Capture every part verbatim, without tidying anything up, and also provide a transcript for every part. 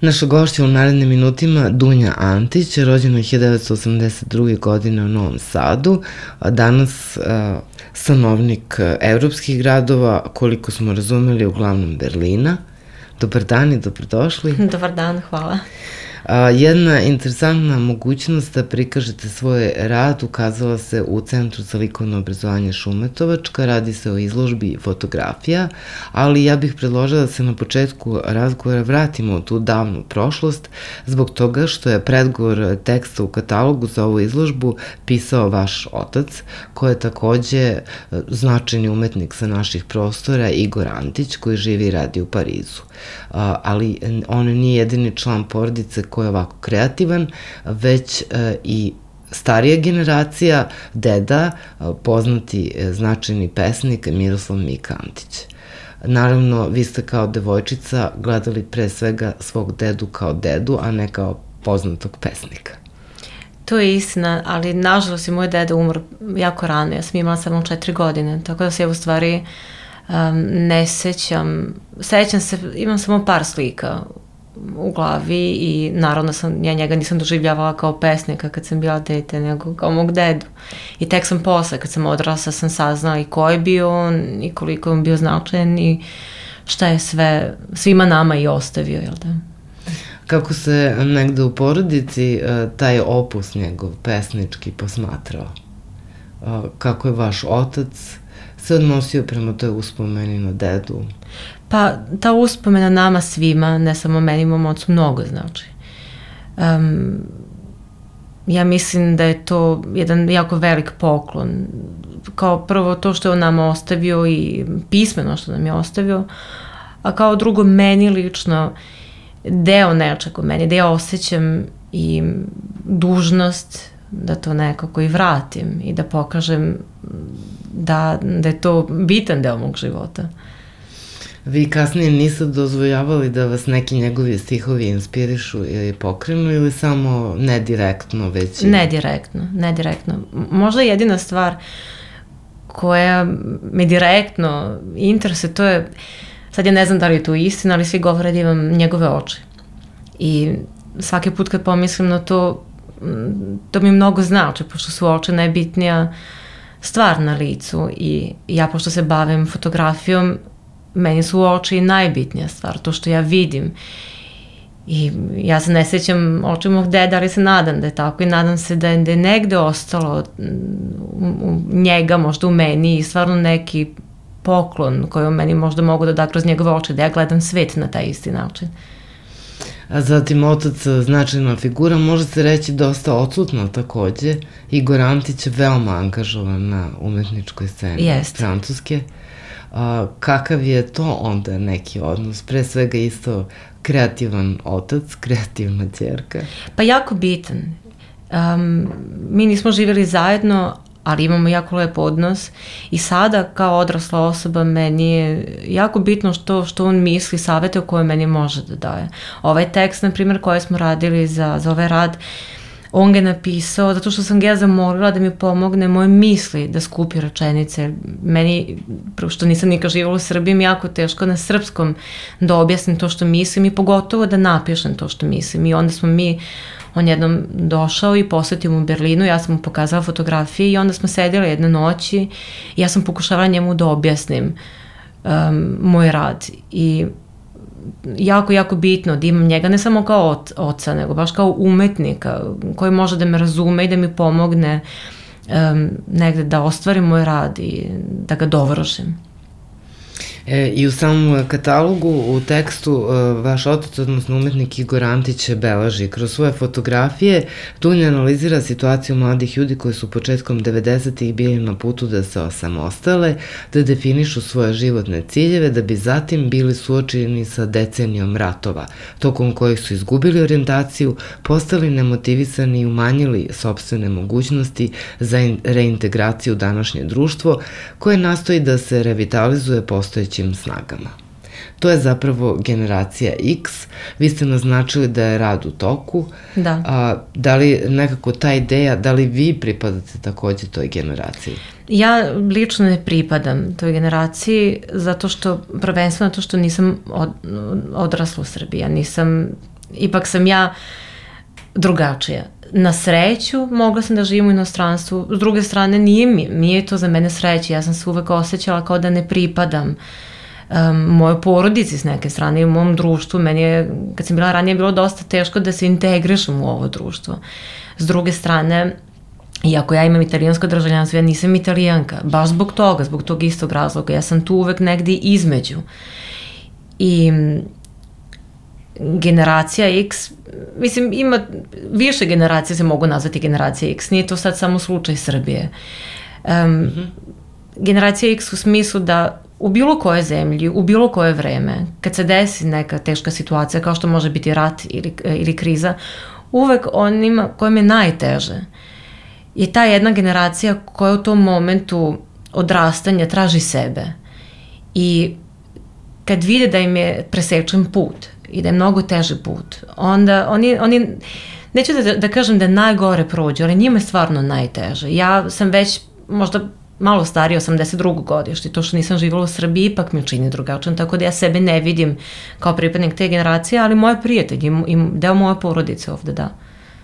Naša gošća u narednim minutima Dunja Antić, rođena je hiljadu devetsto osamdeset druge. godine u Novom Sadu, a danas a, stanovnik evropskih gradova, koliko smo razumeli, uglavnom Berlina. Dobar dan i dobrodošli. Dobar dan, hvala. A, jedna interesantna mogućnost da prikažete svoj rad ukazala se u Centru za likovno obrazovanje Šumetovačka. Radi se o izložbi fotografija, ali ja bih predložila da se na početku razgovora vratimo u tu davnu prošlost, zbog toga što je predgovor teksta u katalogu za ovu izložbu pisao vaš otac, koji je takođe značajni umetnik sa naših prostora, Igor Antić, koji živi i radi u Parizu. A, ali on nije jedini član porodice koji je ovako kreativan, već e, i starija generacija, deda, poznati značajni pesnik Miroslav Mika Antić. Naravno, vi ste kao devojčica gledali pre svega svog dedu kao dedu, a ne kao poznatog pesnika. To je istina, ali nažalost je moj deda umr jako rano, ja sam imala samo četiri godine, tako da se ja u stvari um, ne sećam, sećam se, imam samo par slika u glavi i naravno sam, ja njega nisam doživljavala kao pesnika kad sam bila dete, nego kao mog dedu. I tek sam posle, kad sam odrasla, sam saznala i ko je bio on i koliko je on bio značajan i šta je sve, svima nama i ostavio, jel da? Kako se negde u porodici taj opus njegov pesnički posmatrao? Kako je vaš otac se odnosio prema toj uspomeni na dedu? Pa, ta uspomena nama svima, ne samo meni, mom ocu, mnogo znači. Um, ja mislim da je to jedan jako velik poklon. Kao prvo to što je on nama ostavio i pismeno što nam je ostavio, a kao drugo meni lično deo nečega u meni, da ja osjećam i dužnost da to nekako i vratim i da pokažem da, da je to bitan deo mog života. Vi kasnije niste dozvoljavali da vas neki njegovi stihovi inspirišu ili pokrenu ili samo nedirektno već? Nedirektno, nedirektno. Možda jedina stvar koja me direktno interesuje, to je, sad ja ne znam da li je to istina, ali svi govore da imam njegove oči. I svaki put kad pomislim na to, to mi mnogo znači, pošto su oči najbitnija stvar na licu i ja pošto se bavim fotografijom, meni su oči najbitnija stvar, to što ja vidim. I ja se ne sećam oči mog deda, ali se nadam da je tako i nadam se da je, da je negde ostalo u njega, možda u meni i stvarno neki poklon koji u meni možda mogu da da kroz njegove oči, da ja gledam svet na taj isti način. A zatim otac, značajna figura, može se reći dosta odsutna takođe. Igor Antić je veoma angažovan na umetničkoj sceni Jest. Francuske. A, kakav je to onda neki odnos? Pre svega isto kreativan otac, kreativna ćerka. Pa jako bitan. Um, mi nismo živjeli zajedno, ali imamo jako lep odnos i sada kao odrasla osoba meni je jako bitno što, što on misli, savete koje meni može da daje. Ovaj tekst, na primjer, koji smo radili za, za ovaj rad, on ga je napisao zato što sam ga ja zamolila da mi pomogne moje misli da skupi rečenice. Meni, što nisam nikad živjela u Srbiji, mi jako teško na srpskom da objasnim to što mislim i pogotovo da napišem to što mislim. I onda smo mi, on jednom došao i posetio mu u Berlinu, ja sam mu pokazala fotografije i onda smo sedjeli jedne noći i ja sam pokušavala njemu da objasnim um, moj rad. I jako, jako bitno da imam njega ne samo kao oca, nego baš kao umetnika koji može da me razume i da mi pomogne um, negde da ostvarim moj rad i da ga dovršim. E, I u samom katalogu, u tekstu, vaš otac, odnosno umetnik Igor Antić beleži kroz svoje fotografije. Dunja analizira situaciju mladih ljudi koji su početkom devedesetih bili na putu da se osamostale, da definišu svoje životne ciljeve, da bi zatim bili suočeni sa decenijom ratova, tokom kojih su izgubili orijentaciju, postali nemotivisani i umanjili sopstvene mogućnosti za reintegraciju u današnje društvo, koje nastoji da se revitalizuje postojećim snagama. To je zapravo generacija X. Vi ste naznačili da je rad u toku. Da. A, da li nekako ta ideja, da li vi pripadate takođe toj generaciji? Ja lično ne pripadam toj generaciji zato što, prvenstveno to što nisam od, odrasla u Srbiji. Ja nisam ipak sam ja drugačija. Na sreću mogla sam da živim u inostranstvu, s druge strane nije, mi, nije to za mene sreće, ja sam se uvek osjećala kao da ne pripadam um, mojoj porodici s neke strane i u mom društvu. Meni je, kad sam bila ranije, bilo dosta teško da se integrišem u ovo društvo. S druge strane, iako ja imam italijansko državljanstvo, ja nisam Italijanka, baš zbog toga, zbog tog istog razloga, ja sam tu uvek negdje između. I generacija X, mislim, ima više generacije se mogu nazvati generacija X, nije to sad samo slučaj Srbije. Um, mm-hmm. Generacija X u smislu da u bilo koje zemlji, u bilo koje vreme, kad se desi neka teška situacija, kao što može biti rat ili, ili kriza, uvek onima kojim je najteže je ta jedna generacija koja u tom momentu odrastanja traži sebe. I kad vide da im je presečen put i da je mnogo teži put, onda oni, oni neću da, da kažem da najgore prođu, ali njima je stvarno najteže. Ja sam već možda malo starija, osamdeset drugo godište, to što nisam živjela u Srbiji ipak mi čini drugačan, tako da ja sebe ne vidim kao pripadnik te generacije, ali moje prijatelji i deo moje porodice ovde, da.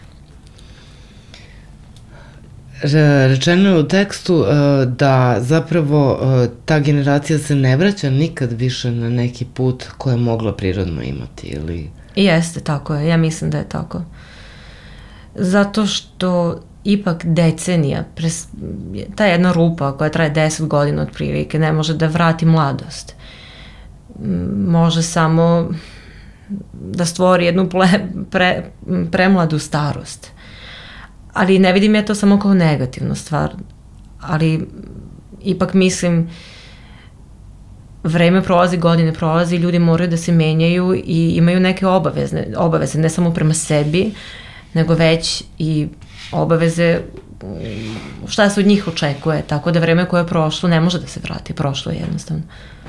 Rečeno je u tekstu da zapravo ta generacija se ne vraća nikad više na neki put koje je mogla prirodno imati, ili... Jeste, tako je, ja mislim da je tako. Zato što ipak decenija, pres, ta jedna rupa koja traje deset godina otprilike, ne može da vrati mladost. Može samo da stvori jednu ple, pre, premladu starost. Ali ne vidim ja to samo kao negativnu stvar, ali ipak mislim vreme prolazi, godine prolazi, ljudi moraju da se menjaju i imaju neke obavezne, obaveze, ne samo prema sebi, nego već i obaveze šta se od njih očekuje, tako da vreme koje je prošlo ne može da se vrati, prošlo je jednostavno.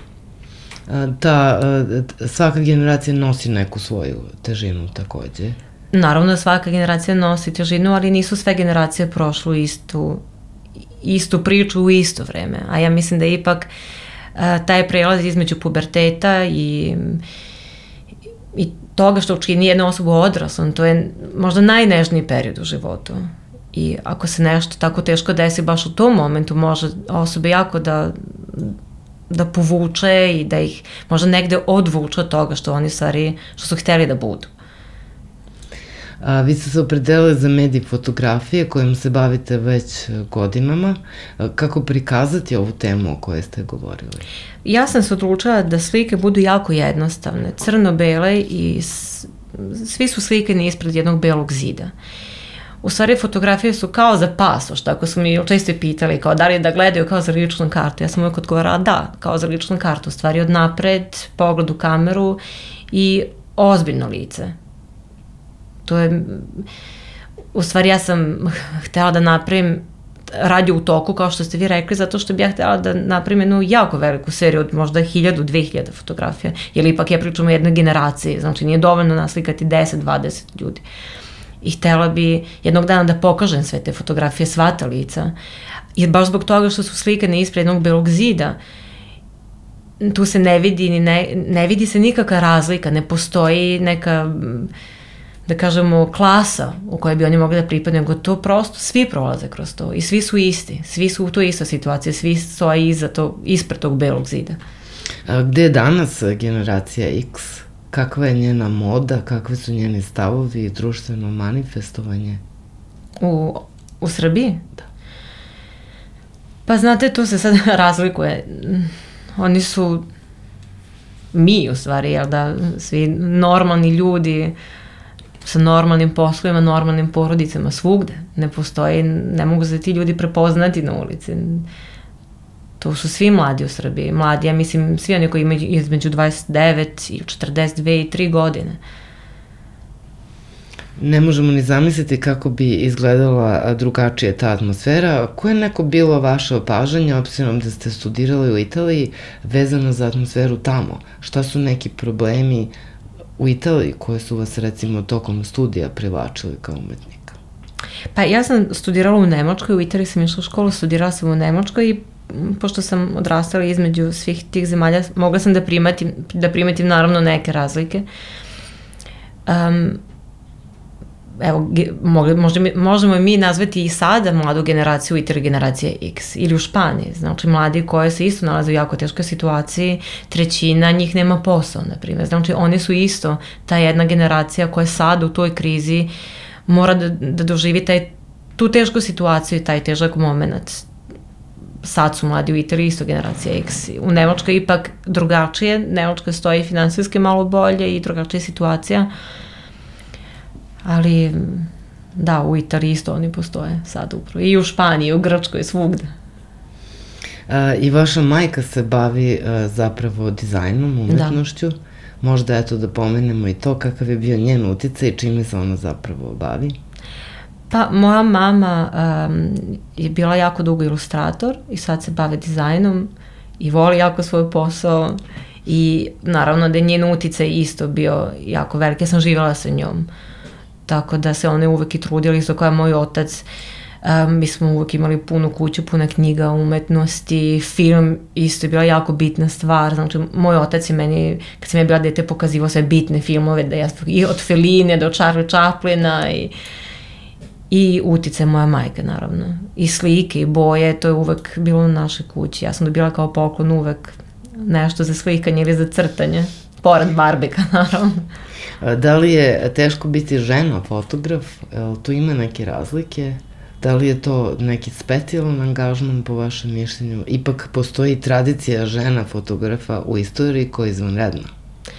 Da, svaka generacija nosi neku svoju težinu takođe. Naravno da svaka generacija nosi težinu, ali nisu sve generacije prošlu istu, istu priču u isto vreme. A ja mislim da je ipak uh, taj prelaz između puberteta i, i toga što učini jednu osobu odraslom, to je možda najnežniji period u životu. I ako se nešto tako teško desi baš u tom momentu, može osobe jako da, da povuče i da ih možda negde odvuče od toga što oni stvari, što su hteli da budu. A, vi ste se opredelili za medij fotografije kojim se bavite već godinama. A, kako prikazati ovu temu o kojoj ste govorili? Ja sam se odlučila da slike budu jako jednostavne, crno-bele i s, svi su slikani ispred jednog belog zida. U stvari fotografije su kao za pasoš, tako su mi često pitali kao da li da gledaju kao za ličnu kartu. Ja sam uvijek odgovarala da, kao za ličnu kartu, u stvari od napred, pogled u kameru i ozbiljno lice. To je, u stvari ja sam htjela da napravim radio u toku, kao što ste vi rekli, zato što bi ja htjela da napravim jednu jako veliku seriju od možda hiljadu, dve hiljade fotografija, jer ipak ja pričam o jednoj generaciji, znači nije dovoljno naslikati deset, dvadeset ljudi. I htjela bi jednog dana da pokažem sve te fotografije, sva ta lica, jer baš zbog toga što su slikane ispred jednog belog zida, tu se ne vidi, ne, ne vidi se nikakva razlika, ne postoji neka, da kažemo, klasa u kojoj bi oni mogli da pripadaju, nego to prosto, svi prolaze kroz to i svi su isti, svi su u toj istoj situaciji, svi stoji iza to, ispred tog belog zida. A gde je danas generacija X? Kakva je njena moda, kakve su njeni stavovi i društveno manifestovanje? U, u Srbiji? Da. Pa znate, tu se sad razlikuje. Oni su mi, u stvari, jel da, svi normalni ljudi sa normalnim poslovima, normalnim porodicama, svugde. Ne postoji, ne mogu se ti ljudi prepoznati na ulici. To su svi mladi u Srbiji. Mladi, ja mislim, svi oni koji imaju između dvadeset devet i četrdeset dve i tri godine. Ne možemo ni zamisliti kako bi izgledala drugačije ta atmosfera. Koje je neko bilo vaše opažanje, obzirom da ste studirali u Italiji, vezano za atmosferu tamo? Šta su neki problemi u Italiji koje su vas, recimo, tokom studija privlačili kao umetnika? Pa ja sam studirala u Nemačkoj, u Italiji sam išla u školu, studirala sam u Nemačkoj i pošto sam odrastala između svih tih zemalja, mogla sam da primetim, da primetim naravno neke razlike. um, evo, možemo, možemo mi nazvati i sada mladu generaciju i tri generacije X, ili u Španiji, znači mladi koji se isto nalaze u jako teškoj situaciji, trećina njih nema posao, na primjer, znači oni su isto ta jedna generacija koja sad u toj krizi mora da, da doživi taj, tu tešku situaciju i taj težak moment. Sad su mladi u Italiji isto generacija X. U Nemačkoj ipak drugačije, Nemačka stoji finansijski malo bolje i drugačija situacija, ali da, u Italiji isto oni postoje sad upravo. I u Španiji, i u Grčkoj, svugde. A, I vaša majka se bavi a, zapravo dizajnom, umetnošću. Da. Možda eto da pomenemo i to kakav je bio njen uticaj i čime se ona zapravo bavi. Pa, moja mama um, je bila jako dugo ilustrator i sad se bave dizajnom i voli jako svoj posao i naravno da je njen uticaj isto bio jako velik. Ja sam živjela sa njom, tako da se one uvek i trudili, isto kao moj otac. Um, mi smo uvek imali punu kuću, puna knjiga, umetnosti, film isto je bila jako bitna stvar. Znači, moj otac je meni, kad sam ja bila dete, pokazivao sve bitne filmove, da ja, i od Feline do Charlie Chaplina i I utice moja majka, naravno. I slike, i boje, to je uvek bilo u našoj kući. Ja sam dobila kao poklon uvek nešto za slikanje ili za crtanje. Pored barbika, naravno. Da li je teško biti žena, fotograf? Tu ima neke razlike? Da li je to neki specijalan angažman po vašem mišljenju? Ipak postoji tradicija žena fotografa u istoriji koja je izvanredna.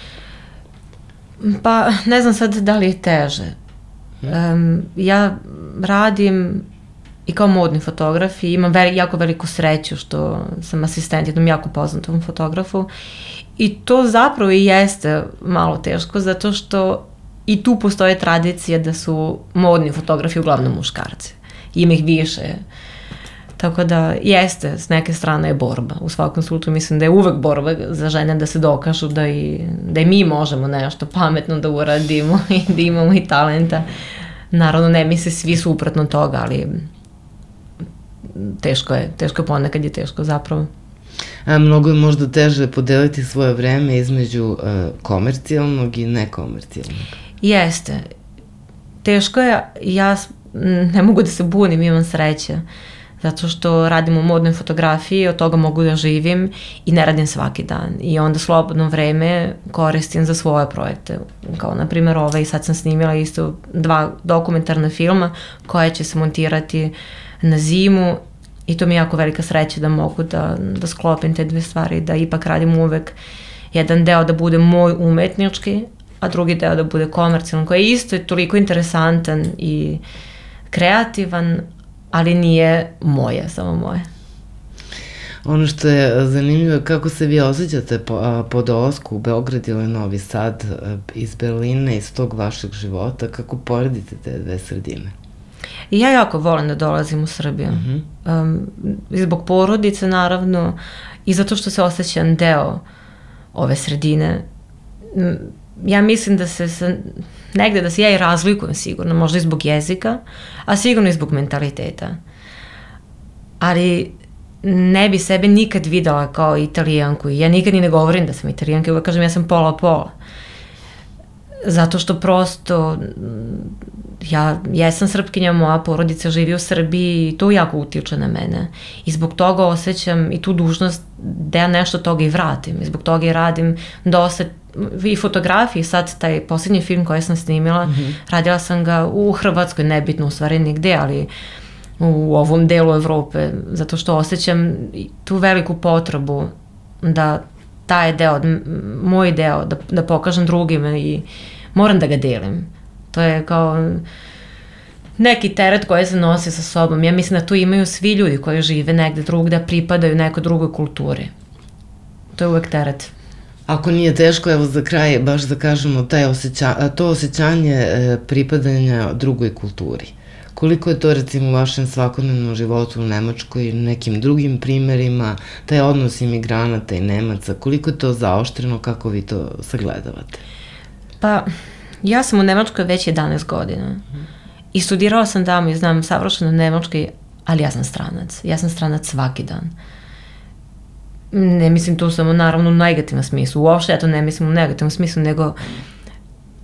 Pa, ne znam sad da li je teže. Um, ja radim i kao modni fotograf i imam veli, jako veliku sreću što sam asistent jednom jako poznatom fotografu i to zapravo i jeste malo teško zato što i tu postoje tradicije da su modni fotografi uglavnom muškarci. Ima ih više. Tako da jeste, s neke strane je borba. U svakom slučaju mislim da je uvek borba za žene da se dokažu da i, da i mi možemo nešto pametno da uradimo i da imamo i talenta. Naravno ne misle svi suprotno toga, ali teško je, teško je ponekad je teško zapravo. A mnogo je možda teže podeliti svoje vreme između uh, komercijalnog i nekomercijalnog. Jeste. Teško je, ja ne mogu da se bunim, imam sreće. Zato što radim u modnoj fotografiji, od toga mogu da živim i ne radim svaki dan. I onda slobodno vreme koristim za svoje projekte. Kao na primjer ovaj, sad sam snimila isto dva dokumentarna filma koja će se montirati na zimu i to mi je jako velika sreća da mogu da, da sklopim te dve stvari, da ipak radim uvek jedan deo da bude moj umetnički, a drugi deo da bude komercijalan, koji je isto toliko interesantan i kreativan, ali nije moje, samo moje. Ono što je zanimljivo je kako se vi osjećate po, po dolasku u Beograd ili Novi Sad iz Berlina, iz tog vašeg života, kako poredite te dve sredine? I ja jako volim da dolazim u Srbiju. Uh-huh. Um, zbog porodice, naravno, i zato što se osjećam deo ove sredine. Ja mislim da se, sa, negde da se ja i razlikujem sigurno, možda i zbog jezika, a sigurno i zbog mentaliteta. Ali ne bi sebe nikad videla kao Italijanku. Ja nikad ni ne govorim da sam Italijanka, uvek kažem ja sam pola-pola. Zato što prosto ja jesam Srpkinja, moja porodica živi u Srbiji i to jako utiče na mene. I zbog toga osjećam i tu dužnost da ja nešto toga i vratim. I zbog toga i radim dosta i fotografiji. Sad taj posljednji film koji sam snimila, mm-hmm. radila sam ga u Hrvatskoj, nebitno u stvari nigde, ali u ovom delu Evrope, zato što osjećam tu veliku potrebu da taj deo, moj deo, da, da pokažem drugima i moram da ga delim. To je kao neki teret koji se nosi sa sobom. Ja mislim da tu imaju svi ljudi koji žive negde drugde, pripadaju nekoj drugoj kulturi. To je uvek teret. Ako nije teško, evo za kraj, baš da kažemo, taj osjeća, to osjećanje e, pripadanja drugoj kulturi. Koliko je to recimo u vašem svakodnevnom životu u Nemačkoj i nekim drugim primerima, taj odnos imigranata i Nemaca, koliko je to zaoštreno, kako vi to sagledavate? Pa, ja sam u Nemačkoj već jedanaest godina i studirala sam tamo i znam savršeno nemački, ali ja sam stranac. Ja sam stranac svaki dan. Ne mislim tu samo naravno u negativnom smislu, uopšte ja to ne mislim u negativnom smislu, nego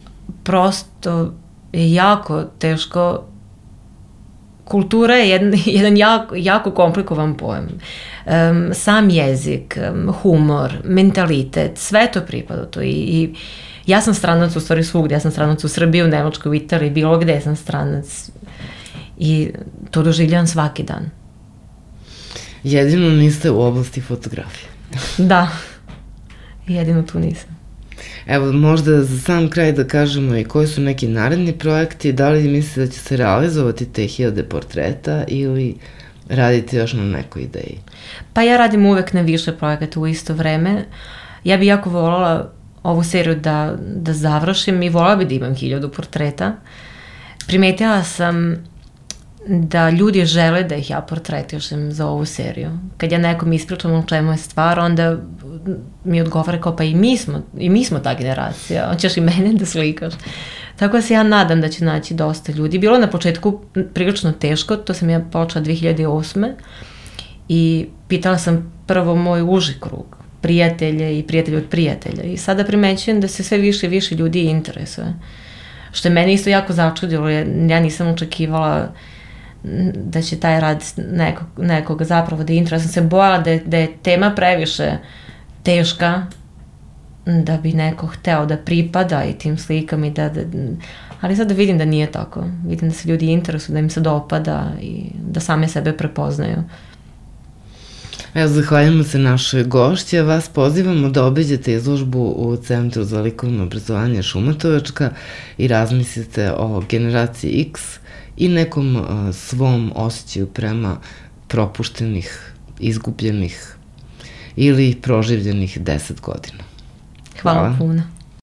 prosto je jako teško. Kultura je jedan, jedan jako, jako komplikovan pojam. Um, sam jezik, um, humor, mentalitet, sve to pripada to. I, i ja sam stranac u stvari svugde, ja sam stranac u Srbiji, u Nemačkoj, u Italiji, bilo gde sam stranac. I to doživljavam svaki dan. Jedino niste u oblasti fotografije. Da, jedino tu nisam. Evo, možda za sam kraj da kažemo i koji su neki naredni projekti, da li mislite da će se realizovati te hiljade portreta ili radite još na nekoj ideji? Pa ja radim uvek na više projekata u isto vreme. Ja bi jako voljela ovu seriju da, da završim i voljela bi da imam hiljadu portreta. Primetila sam da ljudi žele da ih ja portretišem za ovu seriju. Kad ja nekom ispričam o čemu je stvar, onda mi odgovara kao pa i mi smo, i mi smo ta generacija, hoćeš i mene da slikaš. Tako da se ja nadam da će naći dosta ljudi. Bilo na početku prilično teško, to sam ja počela dve hiljade osme i pitala sam prvo moj uži krug, prijatelje i prijatelje od prijatelja i sada primećujem da se sve više i više ljudi interesuje. Što je mene isto jako začudilo, ja nisam očekivala da će taj rad nekog, nekoga zapravo da interesuje. Sam se bojala da je, da je tema previše teška da bi neko hteo da pripada i tim slikama i da, da, ali sada vidim da nije tako. Vidim da se ljudi interesuju, da im se dopada i da same sebe prepoznaju. Evo, zahvaljamo se našoj gošći, a vas pozivamo da obiđete izložbu u Centru za likovno obrazovanje Šumatovačka i razmislite o generaciji X i nekom uh, svom osjećaju prema propuštenih, izgubljenih ili proživljenih deset godina. Hvala, Hvala puno.